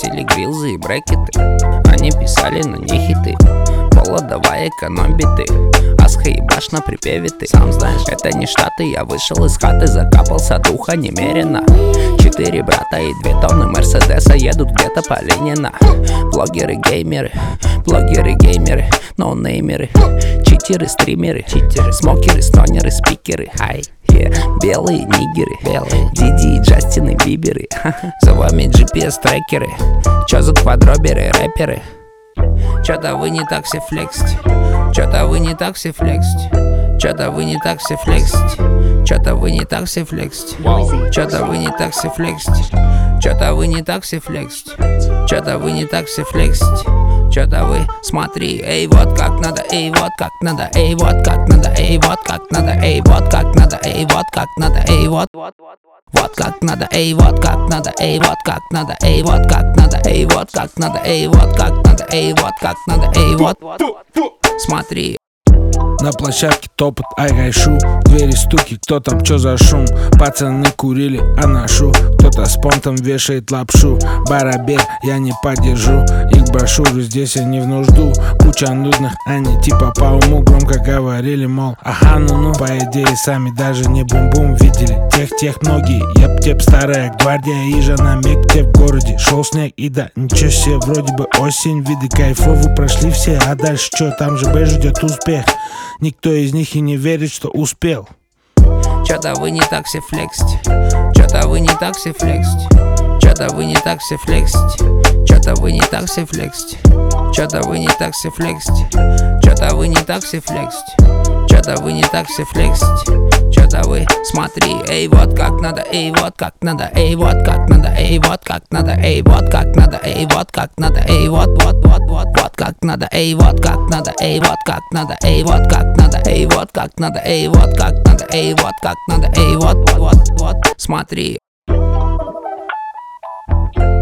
носили грилзы и брекеты. Они писали на них хиты. Пола, давай экономь биты. Асха ебашь на припеве ты. Сам знаешь, это не Штаты. Я вышел из хаты, закапался духа немерено. 4 брата и 2 тонны Мерседеса едут где-то по Ленина. Блогеры-геймеры, ноунеймеры, читеры, стримеры, смокеры, стонеры, спикеры. Хай, белые нигеры, Диди и Джастины Биберы. За вами GPS-трекеры. Чё за квадроберы, рэперы? Чё-то вы не так все флексите. Чё-то вы не так все флексите. Чё-то вы не так все флексите. Чё-то вы не так все флексите. Чё-то вы не так все флексите. Чё-то вы не так все флексите. Чё-то вы не так все флексите. Чё-то вы, смотри, эй, вот как надо, эй, вот как надо, эй, вот как надо, эй, вот как надо, эй, вот как надо, эй, вот как надо, эй, вот как надо, эй, вот как надо, эй, вот как надо, эй, вот как надо, эй, вот как надо, эй, вот как надо, эй, вот как надо, эй, вот. Смотри. На площадке топот, айгайшу, двери стуки, кто там, чё за шум? Пацаны курили, а ношу, кто-то с понтом вешает лапшу. Барабер, я не поддержу их брошюры, здесь я не в нужду. Куча нудных, они типа по уму громко говорили, мол, ага, ну-ну. По идее, сами даже не бум-бум видели. Тех многие, еп-теп, старая гвардия, ижа на мектеп в городе. Шел снег и да, ничего себе, вроде бы осень, виды кайфовые прошли все. А дальше чё, там же Б ждет успех. Никто из них и не верит, что успел. Чё-то вы не так все флексите. Чё-то вы не так все флексите. Чё-то вы не так все флексите. Чё-то вы не так все флексите. Чё-то вы не так все флексите. Чё-то вы не так все флексите. Чё-то вы не так все флексите. Чё-то вы, смотри, эй, вот как надо, эй, вот как надо, эй, вот как надо, эй, вот как надо, эй, вот как надо, эй, вот как надо, эй, вот как надо, эй, вот как надо, эй, вот как надо, эй, вот как надо, эй, вот как надо, эй, вот как надо, эй, вот как надо, эй, вот, смотри.